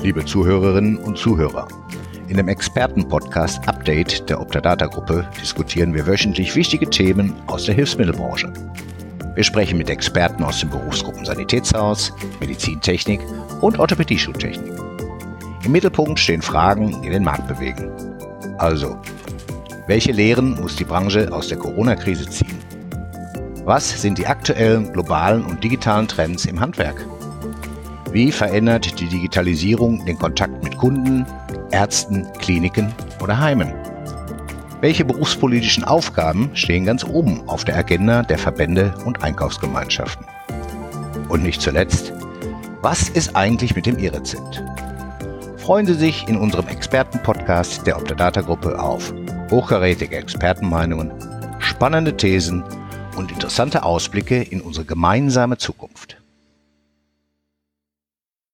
Liebe Zuhörerinnen und Zuhörer, in dem Experten-Podcast Update der Optadata-Gruppe diskutieren wir wöchentlich wichtige Themen aus der Hilfsmittelbranche. Wir sprechen mit Experten aus den Berufsgruppen Sanitätshaus, Medizintechnik und Orthopädie-Schuhtechnik. Im Mittelpunkt stehen Fragen, die den Markt bewegen. Also, welche Lehren muss die Branche aus der Corona-Krise ziehen? Was sind die aktuellen globalen und digitalen Trends im Handwerk? Wie verändert die Digitalisierung den Kontakt mit Kunden, Ärzten, Kliniken oder Heimen? Welche berufspolitischen Aufgaben stehen ganz oben auf der Agenda der Verbände und Einkaufsgemeinschaften? Und nicht zuletzt, was ist eigentlich mit dem E-Rezept? Freuen Sie sich in unserem Experten-Podcast der Optadata-Gruppe auf hochkarätige Expertenmeinungen, spannende Thesen und interessante Ausblicke in unsere gemeinsame Zukunft.